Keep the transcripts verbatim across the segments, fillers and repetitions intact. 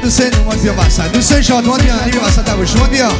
دوست نماد بیا وسط، دوست شادمان بیا علی وسط نباش، شما بیا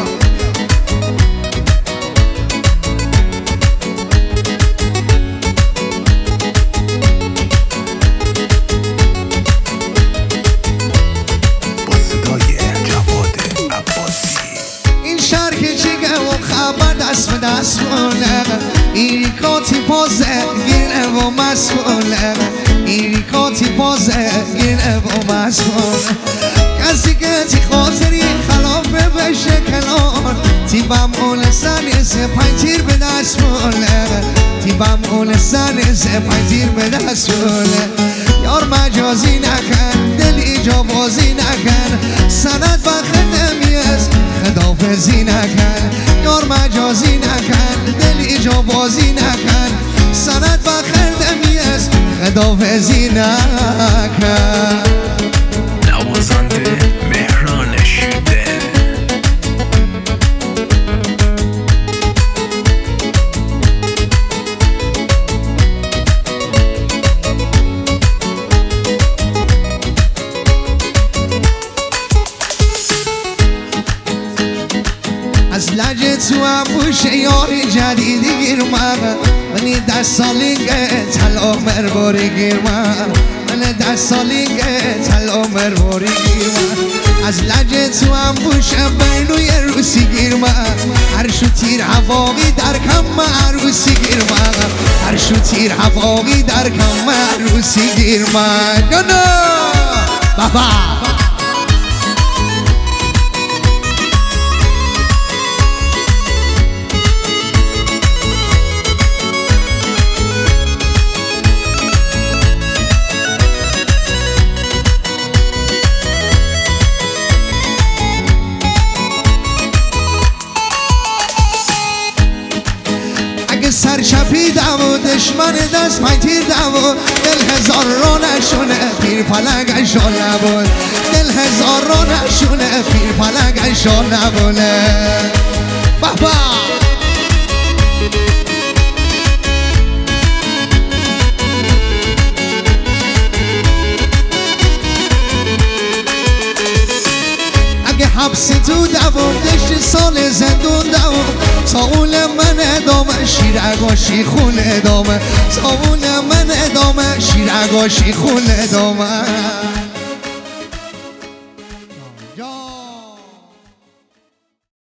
با صدای جواد عباسی. این شهر که چیگه و خبر دست به دست مونه، این کاتی پازه گیره و مسئوله، این کاتی پازه گیره و مسئوله. کسی که تی خاطری خلاف بشه کنار، تی بم اول سن سه پنج تیر به دست مونه، تی بم اول سن سه پنج تیر به دست مونه. یار مجازی نکن دل ایجا بازی نکن، سند بخت نمیز خدافزی نکن. یار مجازی نکن دل ایجا بازی نکن، سند بخت نمیز خدافزی نکن. نوازنده مهران شیده. از لجه تو هم بوشه یاری جدیدی گیر من، منی دست سالینگه طلا مرباری گیر من، من دست سالینگه طلا مرباری گیر من. از لجه تو هم بوشه بینوی روسی گیر من، هر شو تیر هواقی در کم عروسی گیر من، هر شو تیر هواقی در کم عروسی گیر من. جانا بابا سر چپیدم و دشمن دست پنج تیردم و دل هزار رو نشونه پیر پلنگش رو نبود، دل هزار رو نشونه پیر پلنگش رو نبونه. بابا اگه حبس تو دوام دشت سال زندون دوام، ساول من ادامه شیرگاشی خون ادامه، ساول من ادامه شیرگاشی خون ادامه.